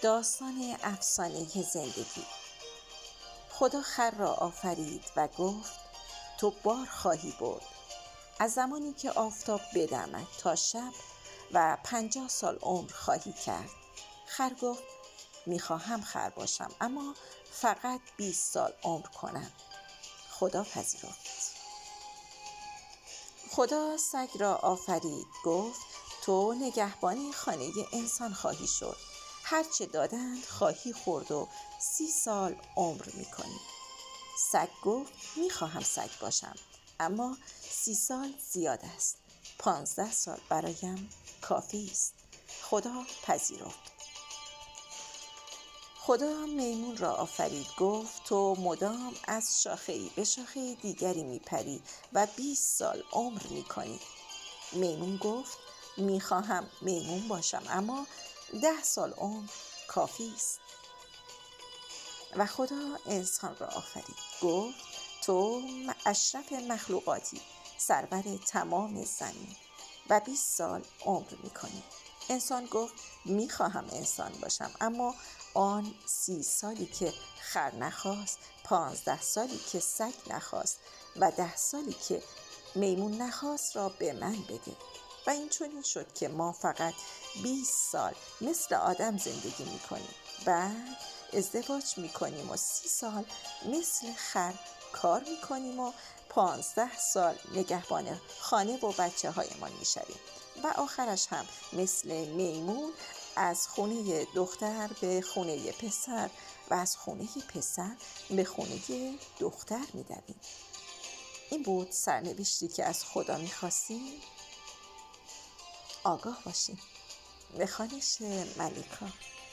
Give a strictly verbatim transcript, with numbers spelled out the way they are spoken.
داستان افسانه زندگی. خدا خر را آفرید و گفت تو بار خواهی برد. از زمانی که آفتاب بدمد تا شب و پنجاه سال عمر خواهی کرد. خر گفت میخواهم خر باشم اما فقط بیست سال عمر کنم. خدا پذیرفت. خدا سگ را آفرید گفت تو نگهبان خانه انسان خواهی شد. هرچه دادند خواهی خورد و سی سال عمر میکنی. سگ گفت میخواهم سگ باشم اما سی سال زیاد است. پانزده سال برایم کافی است. خدا پذیرفت. خدا میمون را آفرید گفت تو مدام از شاخه‌ای به شاخه دیگری میپری و بیست سال عمر میکنی. میمون گفت میخواهم میمون باشم اما ده سال عمر کافی است. و خدا انسان را آفرید گفت تو اشرف مخلوقاتی، سرور تمام زمین و بیست سال عمر میکنی. انسان گفت میخواهم انسان باشم اما آن سی سالی که خر نخواست، پانزده سالی که سگ نخواست و ده سالی که میمون نخواست را به من بده. و این چنین شد که ما فقط بیست سال مثل آدم زندگی میکنیم، بعد ازدواج میکنیم و سی سال مثل خر کار میکنیم و پانزده سال نگهبان خانه و بچه هایمان میشویم و آخرش هم مثل میمون از خونه دختر به خونه پسر و از خونه پسر به خونه دختر میدویم. این بود سرنوشتی که از خدا میخواستیم. آگاه باشیم. به خوانش ملیکا.